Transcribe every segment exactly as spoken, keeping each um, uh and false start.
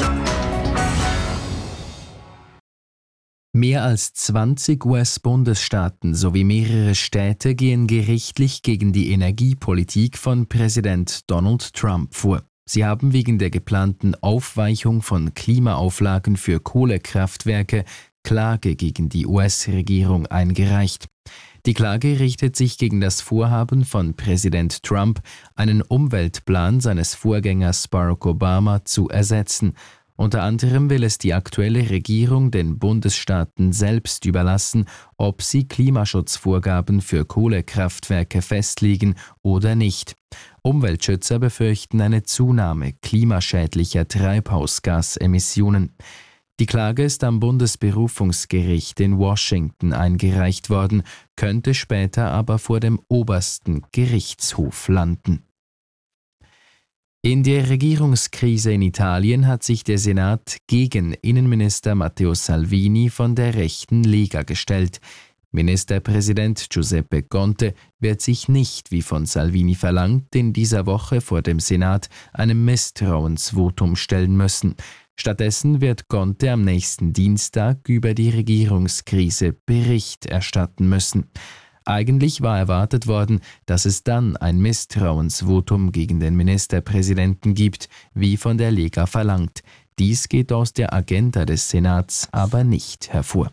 Mehr als zwanzig U S-Bundesstaaten sowie mehrere Städte gehen gerichtlich gegen die Energiepolitik von Präsident Donald Trump vor. Sie haben wegen der geplanten Aufweichung von Klimaauflagen für Kohlekraftwerke Klage gegen die U S-Regierung eingereicht. Die Klage richtet sich gegen das Vorhaben von Präsident Trump, einen Umweltplan seines Vorgängers Barack Obama zu ersetzen. Unter anderem will es die aktuelle Regierung den Bundesstaaten selbst überlassen, ob sie Klimaschutzvorgaben für Kohlekraftwerke festlegen oder nicht. Umweltschützer befürchten eine Zunahme klimaschädlicher Treibhausgasemissionen. Die Klage ist am Bundesberufungsgericht in Washington eingereicht worden, könnte später aber vor dem obersten Gerichtshof landen. In der Regierungskrise in Italien hat sich der Senat gegen Innenminister Matteo Salvini von der rechten Lega gestellt. Ministerpräsident Giuseppe Conte wird sich nicht, wie von Salvini verlangt, in dieser Woche vor dem Senat einem Misstrauensvotum stellen müssen. Stattdessen wird Conte am nächsten Dienstag über die Regierungskrise Bericht erstatten müssen. Eigentlich war erwartet worden, dass es dann ein Misstrauensvotum gegen den Ministerpräsidenten gibt, wie von der Lega verlangt. Dies geht aus der Agenda des Senats aber nicht hervor.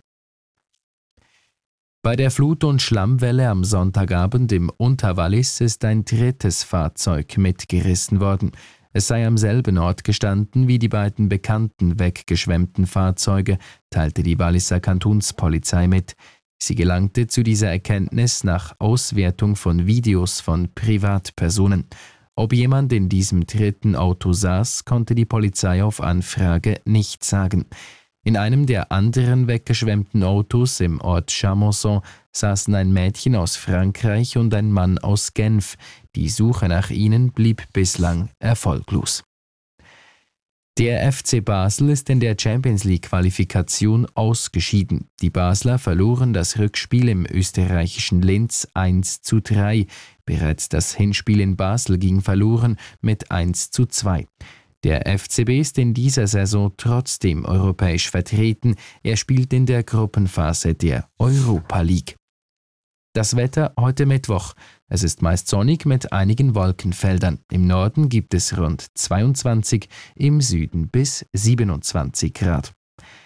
Bei der Flut- und Schlammwelle am Sonntagabend im Unterwallis ist ein drittes Fahrzeug mitgerissen worden. Es sei am selben Ort gestanden wie die beiden bekannten weggeschwemmten Fahrzeuge, teilte die Walliser Kantonspolizei mit. Sie gelangte zu dieser Erkenntnis nach Auswertung von Videos von Privatpersonen. Ob jemand in diesem dritten Auto saß, konnte die Polizei auf Anfrage nicht sagen. In einem der anderen weggeschwemmten Autos im Ort Chamonson saßen ein Mädchen aus Frankreich und ein Mann aus Genf. Die Suche nach ihnen blieb bislang erfolglos. Der F C Basel ist in der Champions-League-Qualifikation ausgeschieden. Die Basler verloren das Rückspiel im österreichischen Linz eins zu drei. Bereits das Hinspiel in Basel ging verloren mit eins zu zwei. Der F C B ist in dieser Saison trotzdem europäisch vertreten. Er spielt in der Gruppenphase der Europa League. Das Wetter heute Mittwoch. Es ist meist sonnig mit einigen Wolkenfeldern. Im Norden gibt es rund zweiundzwanzig, im Süden bis siebenundzwanzig Grad.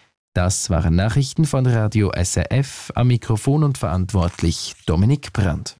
Das waren Nachrichten von Radio S R F, am Mikrofon und verantwortlich Dominik Brandt.